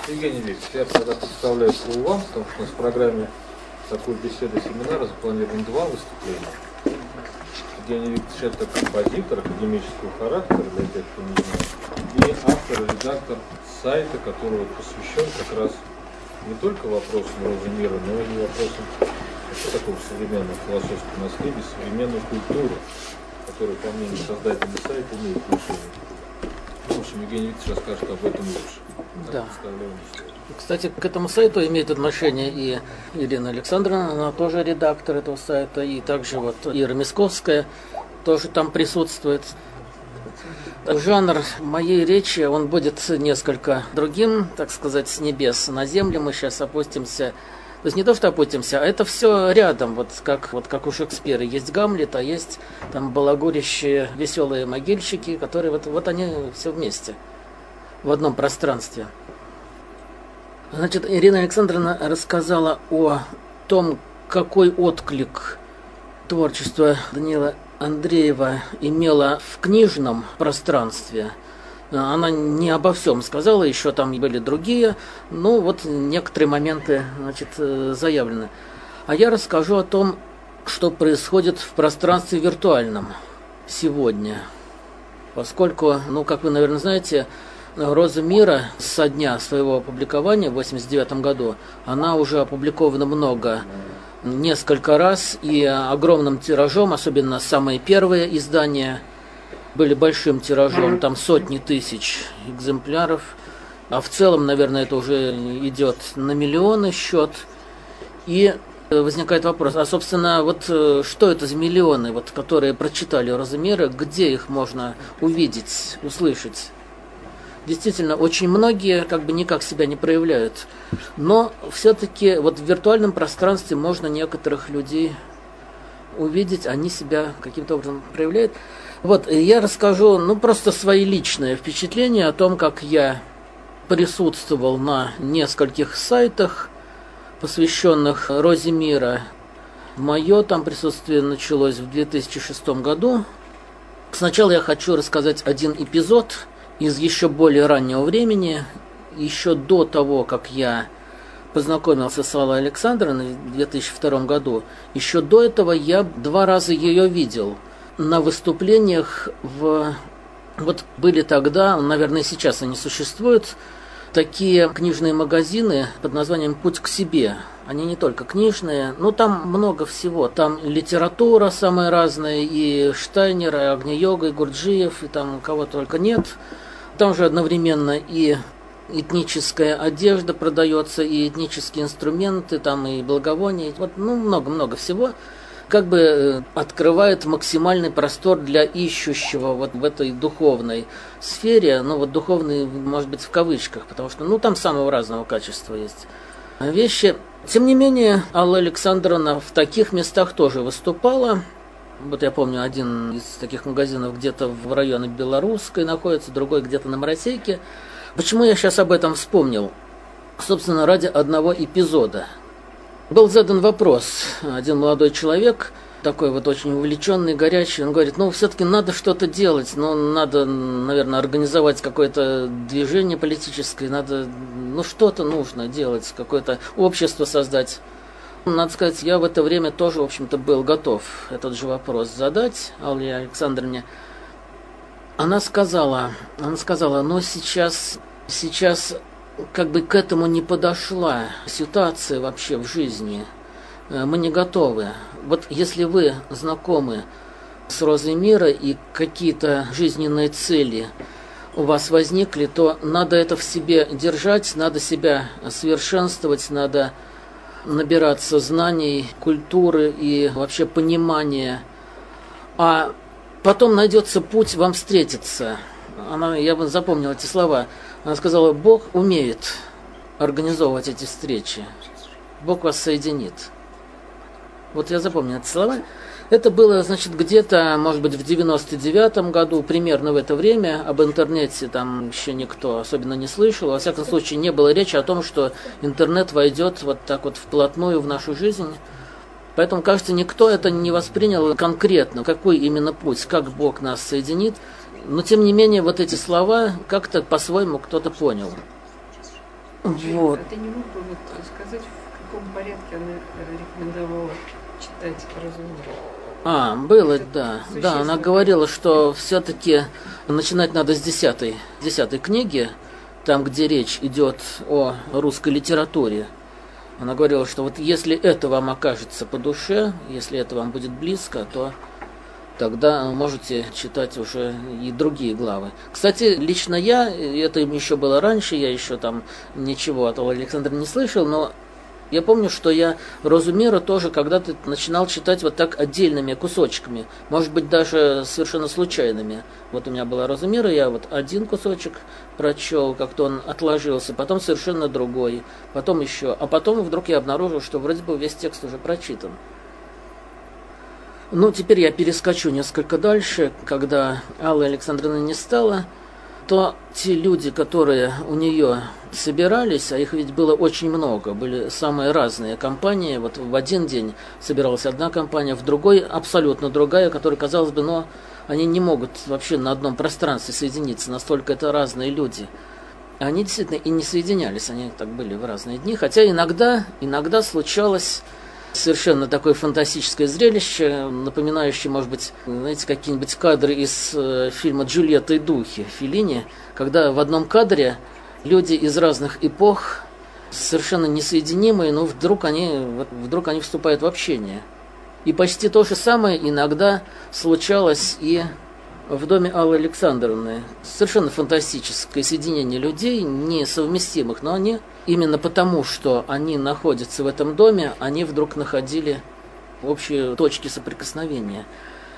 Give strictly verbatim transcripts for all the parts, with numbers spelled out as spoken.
Евгений Викторович, я тогда представляю слово вам, потому что у нас в программе такой беседы семинара запланировано два выступления. Евгений Викторович — это композитор академического характера, для тех, кто не знает, и автор, редактор сайта, который вот посвящен как раз не только вопросам розы мира, но и вопросам что такого современного философского наследия, современной культуры, которая, по мнению создателя сайта, имеет отношение. В общем, Евгений Викторович расскажет об этом лучше. Да. Кстати, к этому сайту имеет отношение и Ирина Александровна, она тоже редактор этого сайта, и также вот Ира Мисковская тоже там присутствует. Жанр моей речи, он будет несколько другим, так сказать, с небес на землю. Мы сейчас опустимся. То есть не то, что опустимся, а это все рядом, вот как, вот как у Шекспира. Есть Гамлет, а есть там балагурящие веселые могильщики, которые вот, вот они все вместе, в одном пространстве. Значит, Ирина Александровна рассказала о том, какой отклик творчество Даниила Андреева имело в книжном пространстве. Она не обо всем сказала, еще там были другие, но вот некоторые моменты, значит, заявлены. А я расскажу о том, что происходит в пространстве виртуальном сегодня. Поскольку, ну, как вы, наверное, знаете, «Роза мира» со дня своего опубликования в восемьдесят девятом году, она уже опубликована много, несколько раз и огромным тиражом, особенно самые первые издания были большим тиражом, там сотни тысяч экземпляров, а в целом, наверное, это уже идет на миллионы счет. И возникает вопрос, а, собственно, вот что это за миллионы, вот, которые прочитали «Розу мира», где их можно увидеть, услышать? Действительно, очень многие как бы никак себя не проявляют. Но все-таки вот в виртуальном пространстве можно некоторых людей увидеть, они себя каким-то образом проявляют. Вот, я расскажу, ну, просто свои личные впечатления о том, как я присутствовал на нескольких сайтах, посвященных «Розе мира». Мое там присутствие началось в две тысячи шестом году. Сначала я хочу рассказать один эпизод из еще более раннего времени, еще до того, как я познакомился с Аллой Александровной в две тысячи втором году, еще до этого я два раза ее видел на выступлениях в... Вот были тогда, наверное, сейчас они существуют, такие книжные магазины под названием «Путь к себе». Они не только книжные, но там много всего. Там литература самая разная, и Штайнер, и Агни-йога, и Гурджиев, и там кого только нет. Там же одновременно и этническая одежда продается, и этнические инструменты, там и благовония, вот, ну, много-много всего. Как бы открывает максимальный простор для ищущего вот в этой духовной сфере, ну вот духовной, может быть, в кавычках, потому что, ну, там самого разного качества есть вещи. Тем не менее, Алла Александровна в таких местах тоже выступала. Вот я помню, один из таких магазинов где-то в районе Белорусской находится, другой где-то на Моросейке. Почему я сейчас об этом вспомнил? Собственно, ради одного эпизода. Был задан вопрос, один молодой человек, такой вот очень увлеченный, горячий, он говорит, ну, все-таки надо что-то делать, ну, надо, наверное, организовать какое-то движение политическое, надо, ну, что-то нужно делать, какое-то общество создать. Надо сказать, я в это время тоже, в общем-то, был готов этот же вопрос задать Алле Александровне. Она сказала, она сказала, но сейчас, сейчас как бы к этому не подошла ситуация вообще в жизни. Мы не готовы. Вот если вы знакомы с «Розой мира» и какие-то жизненные цели у вас возникли, то надо это в себе держать, надо себя совершенствовать, надо набираться знаний, культуры и вообще понимания. А потом найдется путь вам встретиться. Она, я бы запомнил эти слова. Она сказала, Бог умеет организовывать эти встречи. Бог вас соединит. Вот я запомнил эти слова. Это было, значит, где-то, может быть, в девяносто девятом году, примерно в это время. Об интернете там еще никто особенно не слышал. Во всяком случае, не было речи о том, что интернет войдет вот так вот вплотную в нашу жизнь. Поэтому, кажется, никто это не воспринял конкретно, какой именно путь, как Бог нас соединит. Но, тем не менее, вот эти слова как-то по-своему кто-то понял. Вот. А ты не мог бы вот сказать, в каком порядке она рекомендовала читать «Разумер»? А, было, да. Да, она говорила, что все-таки начинать надо с десятой, десятой книги, там, где речь идет о русской литературе. Она говорила, что вот если это вам окажется по душе, если это вам будет близко, то тогда можете читать уже и другие главы. Кстати, лично я, это еще было раньше, я еще там ничего от Александра не слышал, но я помню, что я «Розу мира» тоже когда-то начинал читать вот так отдельными кусочками, может быть, даже совершенно случайными. Вот у меня была «Роза мира», я вот один кусочек прочел, как-то он отложился, потом совершенно другой, потом еще, а потом вдруг я обнаружил, что вроде бы весь текст уже прочитан. Ну, теперь я перескочу несколько дальше, когда Аллы Александровны не стало, то те люди, которые у нее собирались, а их ведь было очень много, были самые разные компании, вот в один день собиралась одна компания, в другой абсолютно другая, которая, казалось бы, но они не могут вообще на одном пространстве соединиться, настолько это разные люди. Они действительно и не соединялись, они так были в разные дни, хотя иногда, иногда случалось совершенно такое фантастическое зрелище, напоминающее, может быть, знаете, какие-нибудь кадры из э, фильма «Джульетта и духи» Феллини, когда в одном кадре люди из разных эпох, совершенно несоединимые, но вдруг они, вдруг они вступают в общение. И почти то же самое иногда случалось и в доме Аллы Александровны. Совершенно фантастическое соединение людей, несовместимых, но они, именно потому, что они находятся в этом доме, они вдруг находили общие точки соприкосновения.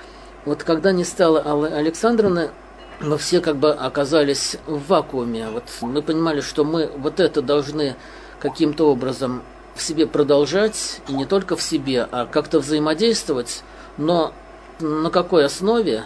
Вот когда не стало Аллы Александровны, мы все как бы оказались в вакууме. Вот мы понимали, что мы вот это должны каким-то образом в себе продолжать, и не только в себе, а как-то взаимодействовать, но на какой основе,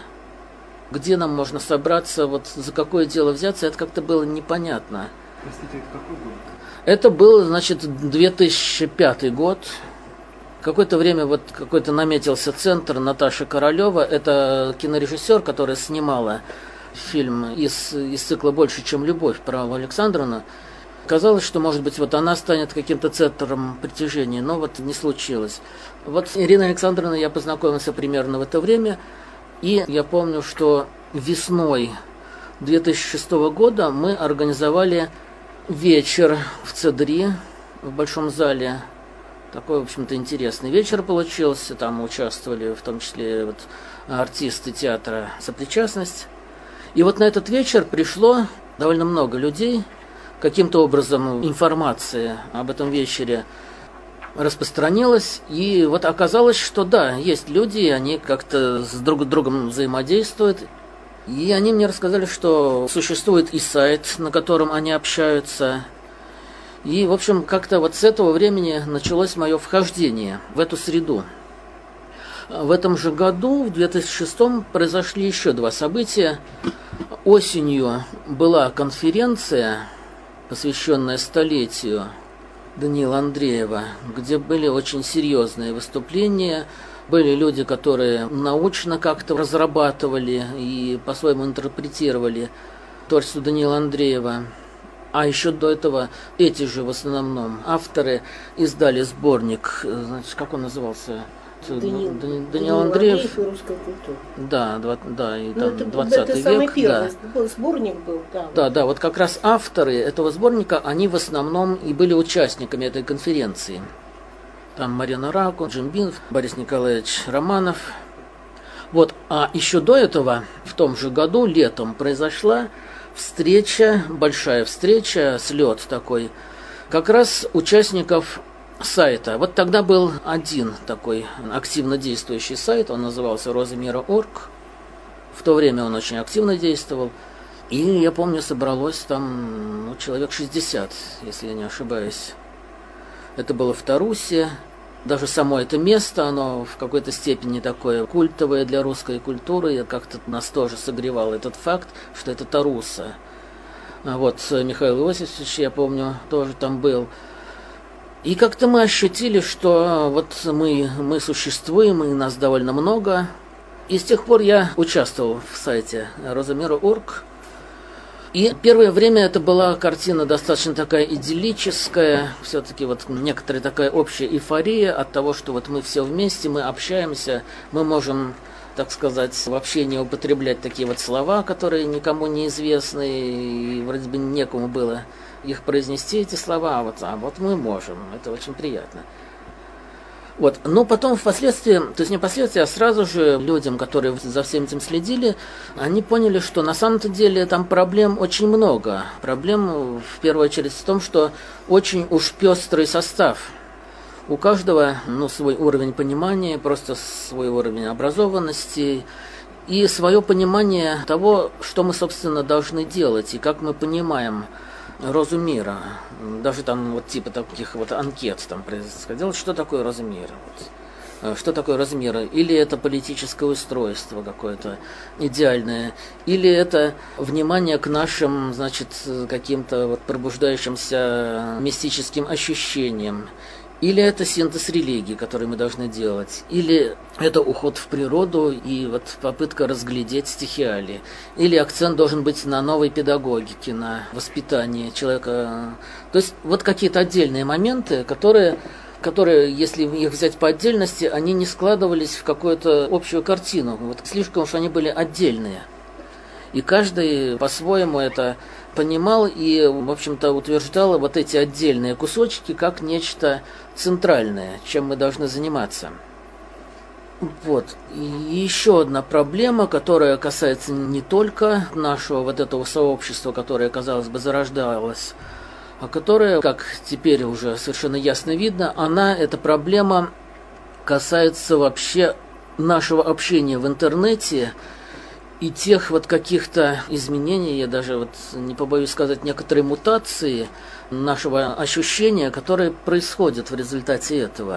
где нам можно собраться, вот за какое дело взяться, это как-то было непонятно. Простите, это какой год? Это был, значит, две тысячи пятый год. Какое-то время вот какой-то наметился центр Наташи Королева. Это кинорежиссер, которая снимала фильм из, из цикла «Больше, чем любовь» про Аллу Александровну. Казалось, что, может быть, вот она станет каким-то центром притяжения, но вот не случилось. Вот с Ириной Александровной я познакомился примерно в это время. И я помню, что весной две тысячи шестого года мы организовали вечер в Цедри, в Большом зале. Такой, в общем-то, интересный вечер получился. Там участвовали в том числе вот артисты театра «Сопричастность». И вот на этот вечер пришло довольно много людей. Каким-то образом информация об этом вечере распространилась, и вот оказалось, что да, есть люди, они как-то с друг с другом взаимодействуют, и они мне рассказали, что существует и сайт, на котором они общаются, и, в общем, как-то вот с этого времени началось мое вхождение в эту среду. В этом же году, в две тысячи шестом, произошли еще два события. Осенью была конференция, посвященная столетию Даниила Андреева, где были очень серьезные выступления, были люди, которые научно как-то разрабатывали и по-своему интерпретировали творчество Даниила Андреева. А еще до этого эти же в основном авторы издали сборник, значит, как он назывался? Даниил, Даниил, Даниил Андреев. Андреев и русская культура. Да, два, да, и Ну, там двадцатый век. Это самый первый да. сборник был, да. Да, да, вот как раз авторы этого сборника, они в основном и были участниками этой конференции. Там Марина Раку, Джим Бин, Борис Николаевич Романов. Вот, а еще до этого, в том же году, летом, произошла встреча, большая встреча, слет такой, как раз участников сайта. Вот тогда был один такой активно действующий сайт, он назывался роза мира точка орг. В то время он очень активно действовал. И я помню, собралось там ну, человек шестьдесят, если я не ошибаюсь. Это было в Тарусе. Даже само это место, оно в какой-то степени такое культовое для русской культуры. И как-то нас тоже согревал этот факт, что это Таруса. Вот Михаил Иосифович, я помню, тоже там был. И как-то мы ощутили, что вот мы, мы существуем, и нас довольно много. И с тех пор я участвовал в сайте роза мира точка орг. И первое время это была картина достаточно такая идиллическая, все-таки вот некоторая такая общая эйфория от того, что вот мы все вместе, мы общаемся, мы можем, так сказать, вообще не употреблять такие вот слова, которые никому не известны, и вроде бы некому было их произнести, эти слова, а вот, а вот мы можем, это очень приятно. Вот. Но потом впоследствии, то есть не впоследствии, а сразу же людям, которые за всем этим следили, они поняли, что на самом-то деле там проблем очень много. Проблем в первую очередь в том, что очень уж пестрый состав. У каждого ну, свой уровень понимания, просто свой уровень образованности и свое понимание того, что мы, собственно, должны делать и как мы понимаем розу мира. Даже там вот типа таких вот анкет там происходило, что такое роза мира. Вот. Что такое роза мира? Или это политическое устройство какое-то идеальное, или это внимание к нашим, значит, каким-то вот пробуждающимся мистическим ощущениям. Или это синтез религии, который мы должны делать, или это уход в природу и вот попытка разглядеть стихиалии. Или акцент должен быть на новой педагогике, на воспитании человека. То есть вот какие-то отдельные моменты, которые, которые, если их взять по отдельности, они не складывались в какую-то общую картину. Вот слишком уж они были отдельные. И каждый по-своему это понимал и, в общем-то, утверждал вот эти отдельные кусочки как нечто центральное, чем мы должны заниматься. Вот. И еще одна проблема, которая касается не только нашего вот этого сообщества, которое, казалось бы, зарождалось, а которая, как теперь уже совершенно ясно видно, она, эта проблема, касается вообще нашего общения в интернете и тех вот каких-то изменений, я даже вот не побоюсь сказать, некоторые мутации нашего ощущения, которые происходят в результате этого.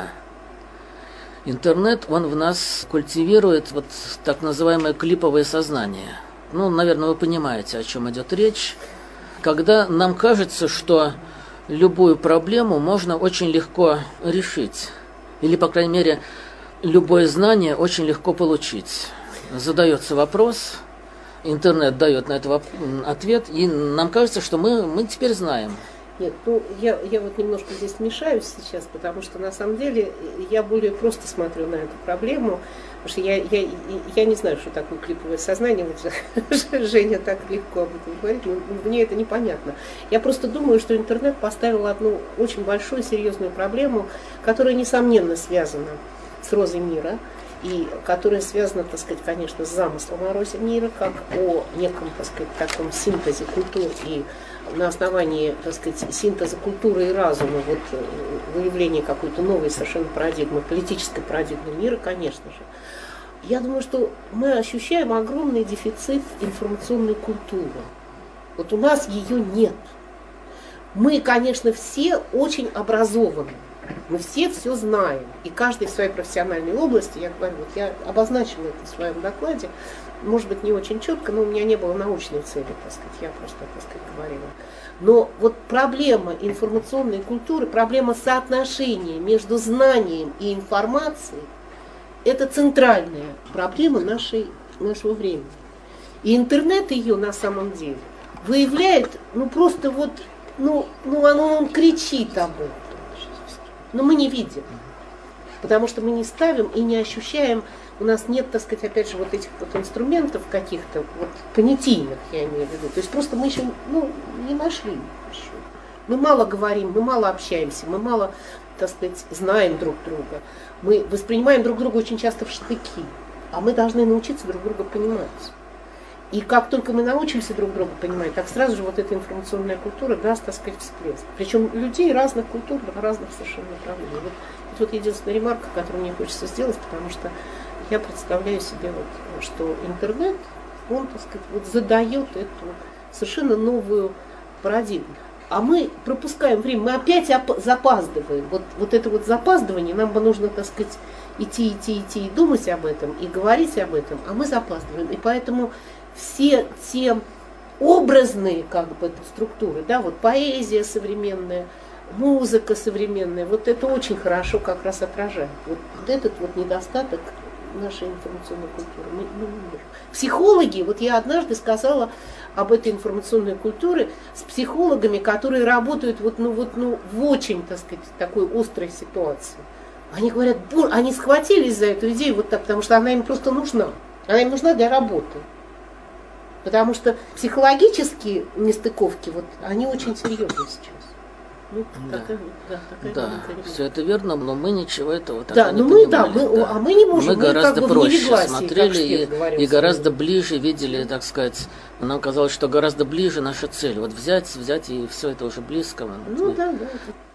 Интернет, он в нас культивирует вот так называемое клиповое сознание. Ну, наверное, вы понимаете, о чем идет речь. Когда нам кажется, что любую проблему можно очень легко решить. Или, по крайней мере, любое знание очень легко получить. Задается вопрос, интернет дает на это ответ, и нам кажется, что мы, мы теперь знаем. Нет, ну я, я вот немножко здесь вмешаюсь сейчас, потому что на самом деле я более просто смотрю на эту проблему, потому что я, я, я не знаю, что такое клиповое сознание, вот Женя так легко об этом говорит, но мне это непонятно. Я просто думаю, что интернет поставил одну очень большую серьезную проблему, которая, несомненно, связана с розой мира, и которая связана, так сказать, конечно, с замыслом о розе мира, как о неком, так сказать, таком синтезе культур, и на основании, так сказать, синтеза культуры и разума, вот выявление какой-то новой совершенно парадигмы, политической парадигмы мира, конечно же. Я думаю, что мы ощущаем огромный дефицит информационной культуры. Вот у нас ее нет. Мы, конечно, все очень образованы. Мы все все знаем, и каждый в своей профессиональной области, я говорю, вот я обозначила это в своем докладе, может быть, не очень четко, но у меня не было научной цели, так сказать, я просто, так сказать, говорила. Но вот проблема информационной культуры, проблема соотношения между знанием и информацией, это центральная проблема нашей, нашего времени. И интернет ее на самом деле выявляет, ну просто вот, ну, ну он, он кричит об этом. Но мы не видим, потому что мы не ставим и не ощущаем, у нас нет, так сказать, опять же, вот этих вот инструментов каких-то, вот понятийных, я имею в виду. То есть просто мы еще ну, не нашли еще. Мы мало говорим, мы мало общаемся, мы мало, так сказать, знаем друг друга. Мы воспринимаем друг друга очень часто в штыки, а мы должны научиться друг друга понимать. И как только мы научимся друг друга понимать, так сразу же вот эта информационная культура даст, так сказать, всплеск. Причем людей разных культур, разных совершенно направлений. Вот, это вот единственная ремарка, которую мне хочется сделать, потому что я представляю себе, вот, что интернет, он, так сказать, вот задает эту совершенно новую парадигму. А мы пропускаем время, мы опять запаздываем. Вот, вот это вот запаздывание, нам бы нужно, так сказать, идти, идти, идти и думать об этом, и говорить об этом, а мы запаздываем. И поэтому все те образные как бы структуры, да, вот поэзия современная, музыка современная, вот это очень хорошо как раз отражает. Вот, вот этот вот недостаток нашей информационной культуры. Мы, мы не можем. Психологи, вот я однажды сказала об этой информационной культуре с психологами, которые работают вот, ну, вот, ну, в очень, так сказать, такой острой ситуации. Они говорят, они схватились за эту идею вот так, потому что она им просто нужна. Она им нужна для работы. Потому что психологические нестыковки, вот, они очень серьезны сейчас. Ну, да, такая, да, такая да все это верно, но мы ничего этого да, тогда ну не мы, понимали. Да, мы, да. А мы не можем. Мы, мы гораздо как бы проще смотрели и, говорил, и гораздо ближе видели, так сказать, нам казалось, что гораздо ближе наша цель. Вот взять, взять, и все это уже близко. Ну да, да.